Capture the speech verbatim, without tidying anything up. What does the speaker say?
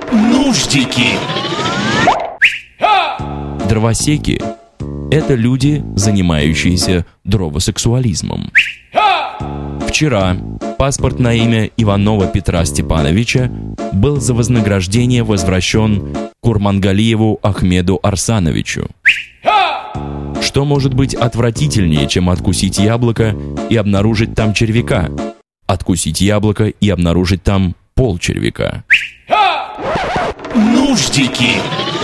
Нуждики. Дровосеки – это люди, занимающиеся дровосексуализмом. Вчера паспорт на имя Иванова Петра Степановича был за вознаграждение возвращен Курмангалиеву Ахмеду Арсановичу. Что может быть отвратительнее, чем откусить яблоко и обнаружить там червяка? Откусить яблоко и обнаружить там пол червяка. Нуждики.